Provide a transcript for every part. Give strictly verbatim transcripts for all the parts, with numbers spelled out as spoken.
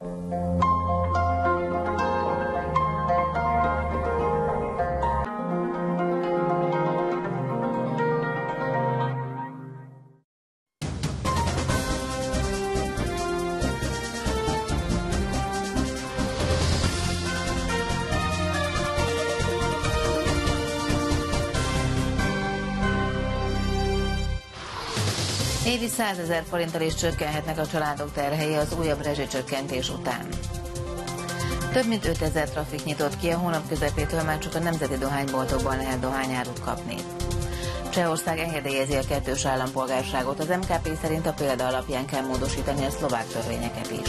Évi százezer forinttal is csökkenhetnek a családok terhei az újabb rezsicsökkentés után. Több mint ötezer trafik nyitott ki, a hónap közepétől már csak a nemzeti dohányboltokban lehet dohányárut kapni. Csehország engedélyezi a kettős állampolgárságot, az em ká pé szerint a példa alapján kell módosítani a szlovák törvényeket is.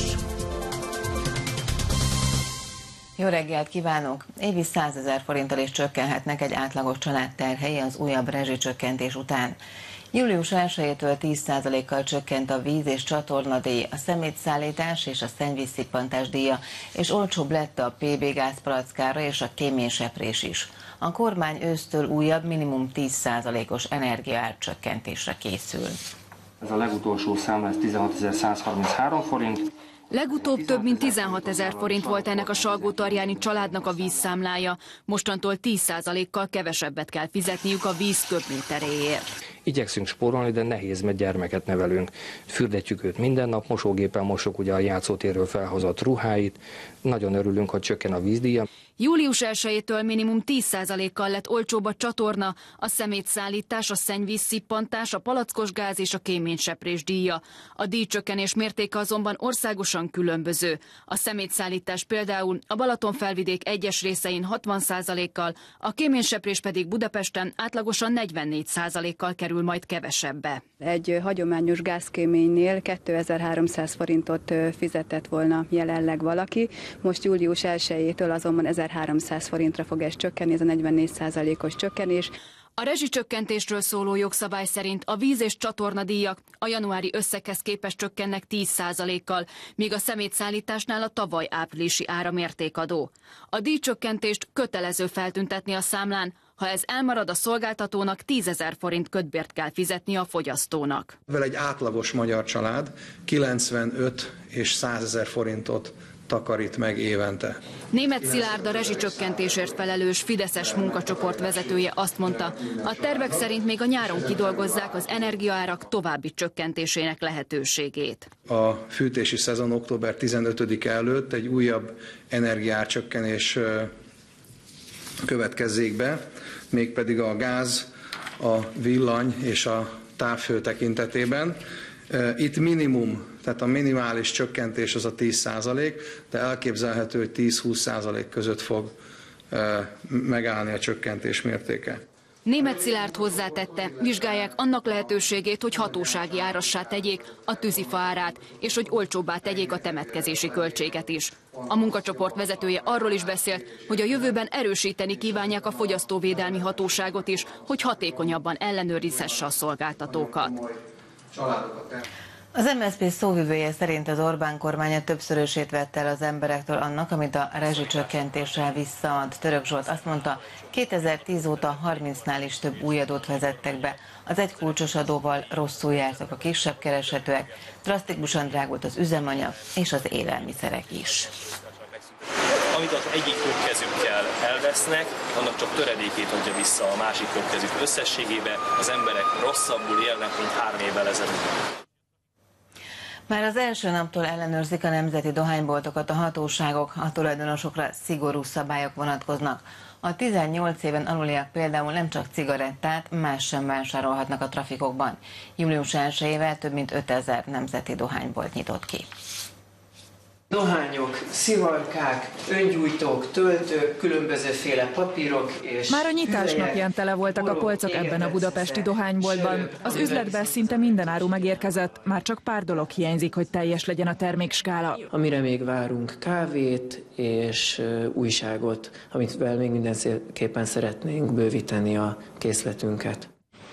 Jó reggelt kívánok! Évi százezer forinttal is csökkenhetnek egy átlagos család terhei az újabb rezsicsökkentés után. július elsejétől tíz százalékkal csökkent a víz- és csatornadíj, a szemétszállítás és a szennyvízszippantás díja, és olcsóbb lett a pé bé gázpalackára és a kéményseprés is. A kormány ősztől újabb minimum tíz százalékos energiaárcsökkentésre készül. Ez a legutolsó szám, ez tizenhatezer-százharminchárom forint. Legutóbb több mint tizenhatezer forint volt ennek a Salgótarjáni családnak a vízszámlája. Mostantól tíz százalékkal kevesebbet kell fizetniük a víz köbméteréért. Igyekszünk spórolni, de nehéz, mert gyermeket nevelünk. Fürdetjük őt minden nap, mosógépen mosok ugye a játszótérről felhozott ruháit. Nagyon örülünk, hogy csökken a vízdíja. július elsejétől minimum tíz százalékkal lett olcsóbb a csatorna, a szemétszállítás, a szennyvízszippantás, a palackos gáz és a kéményseprés díja. A díjcsökkenés mértéke azonban országosan különböző. A szemétszállítás például a Balatonfelvidék egyes részein hatvan százalékkal, a kéményseprés pedig Budapesten átlagosan negyvennégy százalékkal kerül majd kevesebbe. Egy hagyományos gázkéménynél kétezer-háromszáz forintot fizetett volna jelenleg valaki, most július elsejétől azonban ezerháromszáz forintra fog ez csökkenni, ez a negyvennégy százalékos csökkenés. A rezsicsökkentésről szóló jogszabály szerint a víz- és csatornadíjak a januári összeghez képest csökkennek tíz százalékkal, míg a szemétszállításnál a tavaly áprilisi ára mértékadó. A díjcsökkentést kötelező feltüntetni a számlán, ha ez elmarad, a szolgáltatónak tízezer forint kötbért kell fizetni a fogyasztónak. Egy átlagos magyar család kilencvenöt és százezer forintot takarít meg évente. Németh Szilárd, a rezsicsökkentésért felelős fideszes munkacsoport vezetője azt mondta, a tervek szerint még a nyáron kidolgozzák az energiaárak további csökkentésének lehetőségét. A fűtési szezon október tizenötödike előtt egy újabb energiaárcsökkenés következzék be, mégpedig a gáz, a villany és a távhő tekintetében. Itt minimum, tehát a minimális csökkentés az a tíz százalék, de elképzelhető, hogy tíz-húsz százalék között fog megállni a csökkentés mértéke. Németh Szilárd hozzátette, vizsgálják annak lehetőségét, hogy hatósági árassá tegyék a tűzifa árát, és hogy olcsóbbá tegyék a temetkezési költséget is. A munkacsoport vezetője arról is beszélt, hogy a jövőben erősíteni kívánják a fogyasztóvédelmi hatóságot is, hogy hatékonyabban ellenőrizhesse a szolgáltatókat. Az em es zé pé szóvivője szerint az Orbán kormánya többszörösét vette el az emberektől annak, amit a rezsicsökkentéssel visszaad. Török Zsolt azt mondta, kétezer-tíz óta harmincnál is több új adót vezettek be. Az egykulcsos adóval rosszul jártak a kisebb keresetőek, drasztikusan drágult az üzemanyag és az élelmiszerek is. Amit az egyik kötkezükkel elvesznek, annak csak töredékét adja vissza a másik kötkezük összességébe. Az emberek rosszabbul élnek, mint három évvel ezelőtt. Már az első naptól ellenőrzik a nemzeti dohányboltokat a hatóságok, a tulajdonosokra szigorú szabályok vonatkoznak. A tizennyolc éven aluliak például nem csak cigarettát, más sem vásárolhatnak a trafikokban. július elsejével több mint ötezer nemzeti dohánybolt nyitott ki. Dohányok, szivarkák, öngyújtók, töltők, különbözőféle papírok és... Már a nyitás napján tele voltak a polcok ebben a budapesti dohányboltban. Az üzletben szinte minden áru megérkezett, már csak pár dolog hiányzik, hogy teljes legyen a termékskála. Amire még várunk kávét és újságot, amivel még mindenképpen szeretnénk bővíteni a készletünket.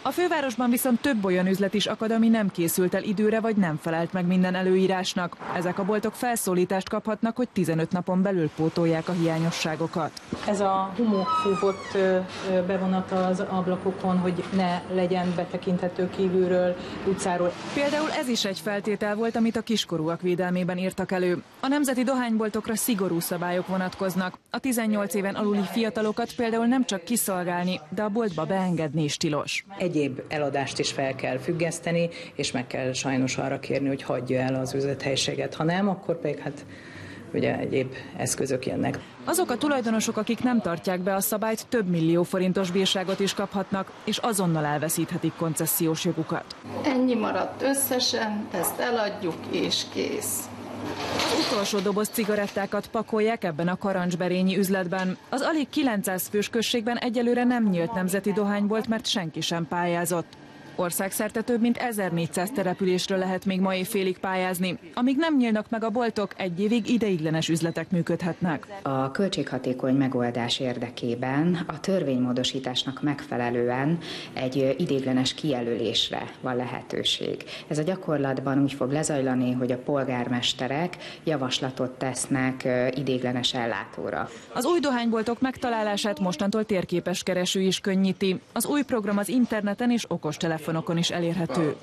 A fővárosban viszont több olyan üzlet is akad, ami nem készült el időre, vagy nem felelt meg minden előírásnak. Ezek a boltok felszólítást kaphatnak, hogy tizenöt napon belül pótolják a hiányosságokat. Ez a homokfúvott bevonata az ablakokon, hogy ne legyen betekinthető kívülről, utcáról. Például ez is egy feltétel volt, amit a kiskorúak védelmében írtak elő. A nemzeti dohányboltokra szigorú szabályok vonatkoznak. A tizennyolc éven aluli fiatalokat például nem csak kiszolgálni, de a boltba beengedni is tilos. Egyéb eladást is fel kell függeszteni, és meg kell sajnos arra kérni, hogy hagyja el az üzlethelyiséget. Ha nem, akkor pedig hát ugye egyéb eszközök jönnek. Azok a tulajdonosok, akik nem tartják be a szabályt, több millió forintos bírságot is kaphatnak, és azonnal elveszíthetik koncesziós jogukat. Ennyi maradt összesen, ezt eladjuk és kész. Az utolsó doboz cigarettákat pakolják ebben a karancsberényi üzletben. Az alig kilencszáz fős községben egyelőre nem nyílt nemzeti dohánybolt, mert senki sem pályázott. Országszerte több mint ezernégyszáz településről lehet még ma évfélig pályázni. Amíg nem nyílnak meg a boltok, egy évig ideiglenes üzletek működhetnek. A költséghatékony megoldás érdekében a törvénymódosításnak megfelelően egy ideiglenes kijelölésre van lehetőség. Ez a gyakorlatban úgy fog lezajlani, hogy a polgármesterek javaslatot tesznek ideiglenes ellátóra. Az új dohányboltok megtalálását mostantól térképes kereső is könnyíti. Az új program az interneten és okostelefonokon is elérhető.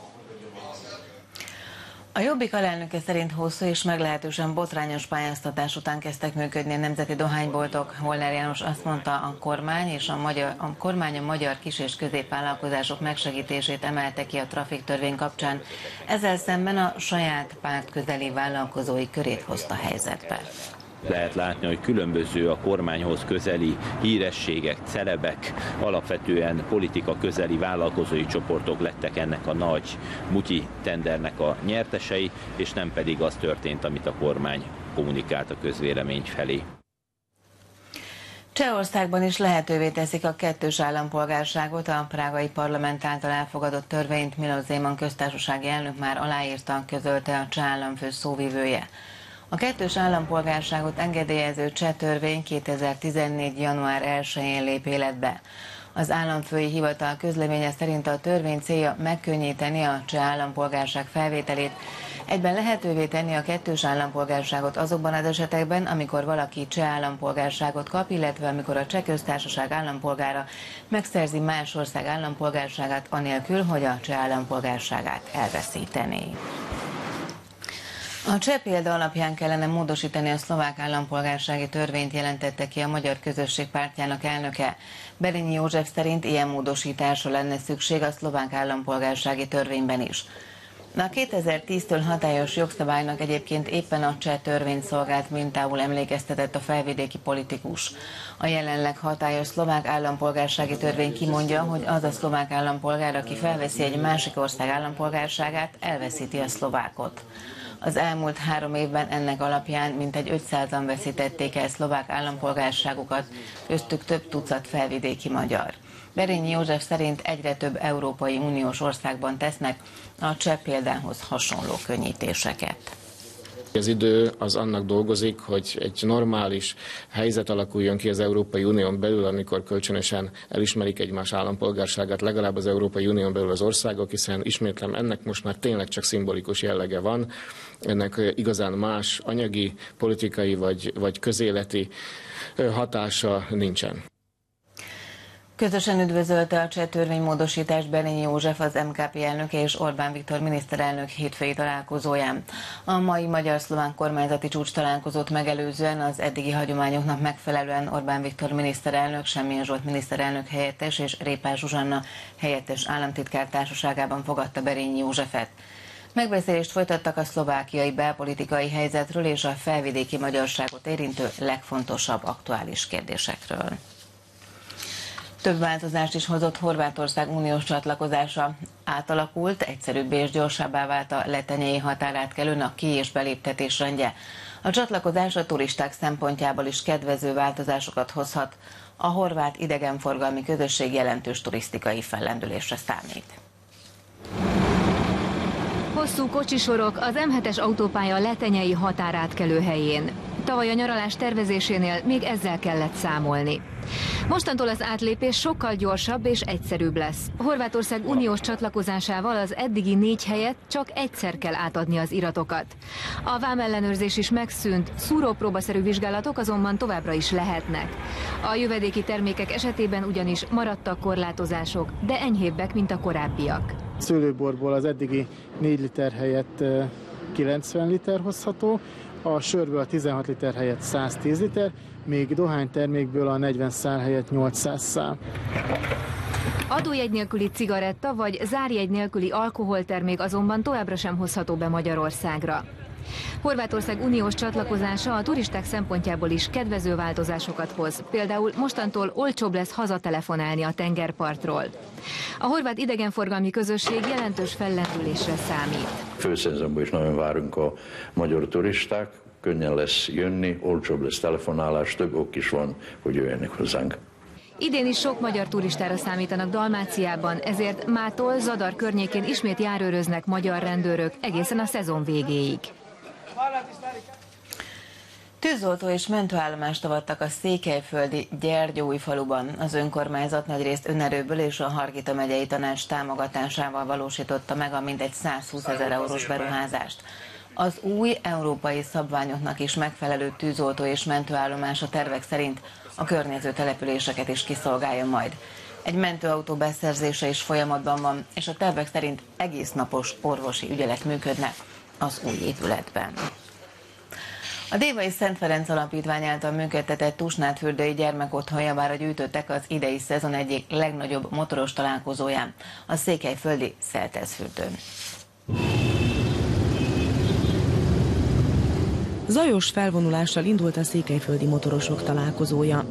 A Jobbik alelnöke szerint hosszú és meglehetősen botrányos pályáztatás után kezdtek működni a nemzeti dohányboltok. Molnár János azt mondta, a kormány és a, magyar, a kormány a magyar kis- és középvállalkozások megsegítését emelte ki a trafik törvény kapcsán. Ezzel szemben a saját párt közeli vállalkozói körét hozta helyzetbe. Lehet látni, hogy különböző a kormányhoz közeli hírességek, celebek, alapvetően politika közeli vállalkozói csoportok lettek ennek a nagy mutyi tendernek a nyertesei, és nem pedig az történt, amit a kormány kommunikált a közvélemény felé. Csehországban is lehetővé teszik a kettős állampolgárságot, a prágai parlament által elfogadott törvényt Miloš Zeman köztársasági elnök már aláírta, közölte a cseh államfő szóvivője. A kettős állampolgárságot engedélyező cseh törvény kétezer-tizennégy. január elsején lép életbe. Az államfői hivatal közleménye szerint a törvény célja megkönnyíteni a cseh állampolgárság felvételét, egyben lehetővé tenni a kettős állampolgárságot azokban az esetekben, amikor valaki cseh állampolgárságot kap, illetve amikor a cseh köztársaság állampolgára megszerzi más ország állampolgárságát anélkül, hogy a cseh állampolgárságát elveszítené. A cseh példa alapján kellene módosítani a szlovák állampolgársági törvényt, jelentette ki a Magyar Közösség Pártjának elnöke. Berényi József szerint ilyen módosításra lenne szükség a szlovák állampolgársági törvényben is. A kétezer-tíztől hatályos jogszabálynak egyébként éppen a cseh törvény szolgált mintául, emlékeztetett a felvidéki politikus. A jelenleg hatályos szlovák állampolgársági törvény kimondja, hogy az a szlovák állampolgár, aki felveszi egy másik ország állampolgárságát, elveszíti a szlovákot. Az elmúlt három évben ennek alapján mintegy ötszázan veszítették el szlovák állampolgárságukat, köztük több tucat felvidéki magyar. Berényi József szerint egyre több Európai Uniós országban tesznek a cseh példához hasonló könnyítéseket. Az idő az annak dolgozik, hogy egy normális helyzet alakuljon ki az Európai Unión belül, amikor kölcsönösen elismerik egymás állampolgárságát, legalább az Európai Unión belül az országok, hiszen ismétlem, ennek most már tényleg csak szimbolikus jellege van, ennek igazán más anyagi, politikai vagy, vagy közéleti hatása nincsen. Közösen üdvözölte a cseh törvénymódosítást Berényi József, az em ká pé elnöke és Orbán Viktor miniszterelnök hétfői találkozóján. A mai magyar-szlovák kormányzati csúcs találkozót megelőzően az eddigi hagyományoknak megfelelően Orbán Viktor miniszterelnök, Semjén Zsolt miniszterelnök helyettes és Répás Zsuzsanna helyettes államtitkár társaságában fogadta Berényi Józsefet. Megbeszélést folytattak a szlovákiai belpolitikai helyzetről és a felvidéki magyarságot érintő legfontosabb aktuális kérdésekről. Több változást is hozott Horvátország uniós csatlakozása. Átalakult, egyszerűbbé és gyorsabbá vált a letenyei határátkelőn a ki- és beléptetés rendje. A csatlakozás a turisták szempontjából is kedvező változásokat hozhat. A horvát idegenforgalmi közösség jelentős turisztikai fellendülésre számít. Hosszú kocsisorok az em hetes autópálya letenyei határátkelő helyén. Tavaly a nyaralás tervezésénél még ezzel kellett számolni. Mostantól az átlépés sokkal gyorsabb és egyszerűbb lesz. Horvátország uniós csatlakozásával az eddigi négy helyet csak egyszer kell átadni az iratokat. A vámellenőrzés is megszűnt, szúrópróbaszerű vizsgálatok azonban továbbra is lehetnek. A jövedéki termékek esetében ugyanis maradtak korlátozások, de enyhébbek, mint a korábbiak. Szőlőborból az eddigi négy liter helyett kilencven liter hozható, a sörből a tizenhat liter helyett száztíz liter, még dohánytermékből a negyven szál helyett nyolcszáz szál. Adójegy nélküli cigaretta vagy zárjegy nélküli alkoholtermék azonban továbbra sem hozható be Magyarországra. Horvátország uniós csatlakozása a turisták szempontjából is kedvező változásokat hoz. Például mostantól olcsóbb lesz hazatelefonálni a tengerpartról. A horvát idegenforgalmi közösség jelentős fellendülésre számít. Főszezonban is nagyon várunk a magyar turisták, könnyen lesz jönni, olcsóbb lesz telefonálás, több ok is van, hogy jöjjenek hozzánk. Idén is sok magyar turistára számítanak Dalmáciában, ezért mától Zadar környékén ismét járőröznek magyar rendőrök egészen a szezon végéig. Tűzoltó és mentőállomást avattak a székelyföldi Gyergyóújfaluban. Az önkormányzat nagyrészt önerőből és a Hargita megyei tanács támogatásával valósította meg a mintegy százhúszezer eurós beruházást. Az új európai szabványoknak is megfelelő tűzoltó és mentőállomás a tervek szerint a környező településeket is kiszolgálja majd. Egy mentőautó beszerzése is folyamatban van, és a tervek szerint egész napos orvosi ügyelet működnek az új épületben. A Dévai Szent Ferenc Alapítvány által működtetett Tusnádfürdői gyermekotthon javára gyűjtöttek az idei szezon egyik legnagyobb motoros találkozóján, a székelyföldi Szeltezfürdőn. Zajos felvonulással indult a székelyföldi motorosok találkozója.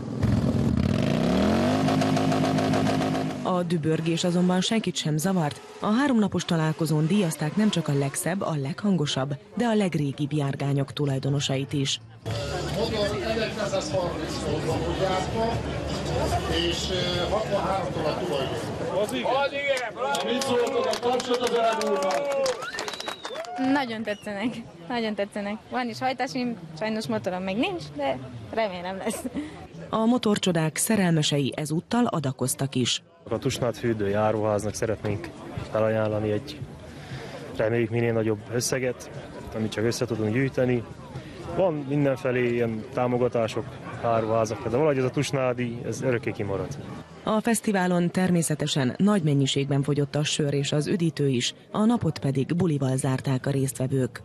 A dübörgés azonban senkit sem zavart. A háromnapos találkozón díjazták nem csak a legszebb, a leghangosabb, de a legrégibb járgányok tulajdonosait is. Motor ezerkilencszázharmincnyolcban gyártva, és hatvanháromtól a tulajdon. Az igen! Az igen! Mit szóltok a kapcsolat az öreg úrral? Nagyon tetszenek, nagyon tetszenek. Van is hajtásim, sajnos motorom még nincs, de remélem lesz. A motorcsodák szerelmesei ezúttal adakoztak is. A Tusnádfürdői áruháznak szeretnénk felajánlani egy, reméljük minél nagyobb összeget, amit csak össze tudunk gyűjteni. Van mindenfelé ilyen támogatások áruházak, de valahogy ez a tusnádi, ez örökké kimarad. A fesztiválon természetesen nagy mennyiségben fogyott a sör és az üdítő is, a napot pedig bulival zárták a résztvevők.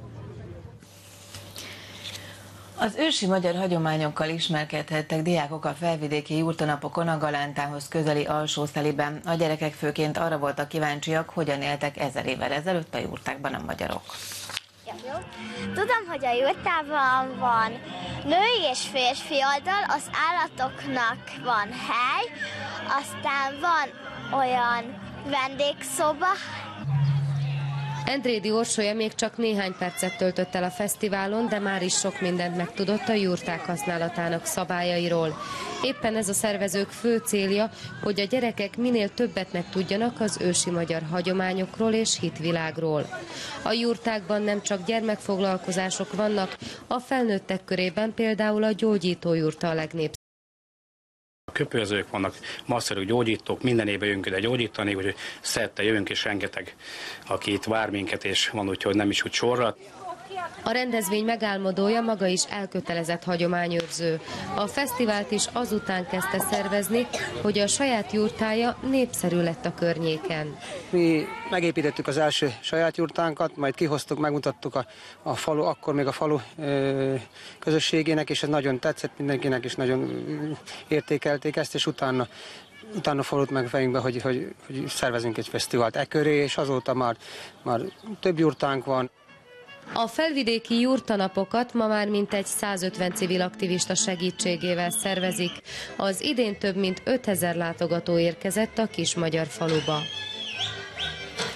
Az ősi magyar hagyományokkal ismerkedhettek diákok a felvidéki jurtanapokon a Galántához közeli Alsószeliben. A gyerekek főként arra voltak kíváncsiak, hogyan éltek ezer évvel ezelőtt a jurtákban a magyarok. Tudom, hogy a jurtában van női és férfi oldal, az állatoknak van hely, aztán van olyan vendégszoba. Endrédi Orsolya még csak néhány percet töltött el a fesztiválon, de már is sok mindent megtudott a jurták használatának szabályairól. Éppen ez a szervezők fő célja, hogy a gyerekek minél többet megtudjanak az ősi magyar hagyományokról és hitvilágról. A jurtákban nem csak gyermekfoglalkozások vannak, a felnőttek körében például a gyógyítójurta a legnépszerűbb. Köpőzők vannak, masszerű gyógyítók, minden évben jövünk ide gyógyítani, úgyhogy szerte jövünk, és rengeteg, aki itt vár minket, és van úgy, hogy nem is úgy sorra. A rendezvény megálmodója maga is elkötelezett hagyományőrző. A fesztivált is azután kezdte szervezni, hogy a saját jurtája népszerű lett a környéken. Mi megépítettük az első saját jurtánkat, majd kihoztuk, megmutattuk a, a falu, akkor még a falu ö, közösségének, és ez nagyon tetszett mindenkinek, és nagyon értékelték ezt, és utána Utána fordult meg fejünkbe, hogy, hogy, hogy szervezünk egy fesztivált e köré, és azóta már, már több jurtánk van. A felvidéki jurtanapokat ma már mintegy százötven civil aktivista segítségével szervezik. Az idén több mint ötezer látogató érkezett a kis magyar faluba.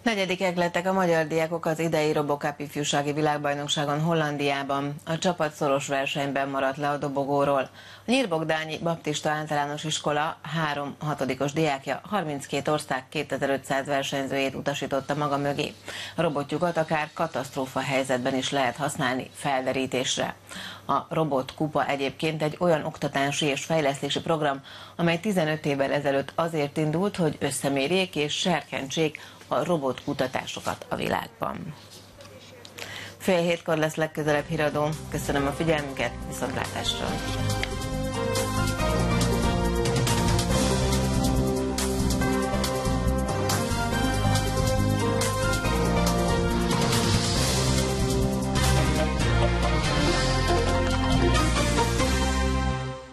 Negyedikek lettek a magyar diákok az idei RoboCup ifjúsági világbajnokságon Hollandiában. A csapat szoros versenyben maradt le a dobogóról. A Nyírbogdányi Baptista Általános Iskola három hatodikos diákja harminckét ország kétezer-ötszáz versenyzőjét utasította maga mögé. A robotjukat akár katasztrófa helyzetben is lehet használni felderítésre. A Robot Kupa egyébként egy olyan oktatási és fejlesztési program, amely tizenöt évvel ezelőtt azért indult, hogy összemérjék és serkentsék a robotkutatásokat a világban. Fél hétkor lesz legközelebb híradó. Köszönöm a figyelmüket, viszontlátásra!